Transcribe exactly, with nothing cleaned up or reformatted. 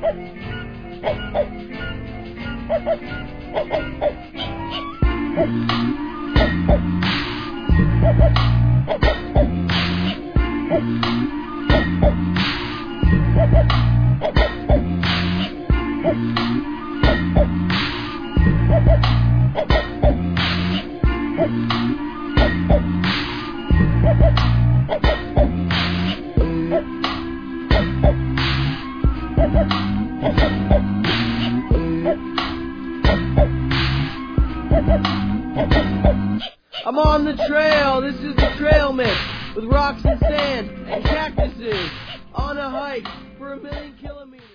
I'm on the trail, this is the trail mix, with rocks and sand and cactuses, on a hike for a million kilometers.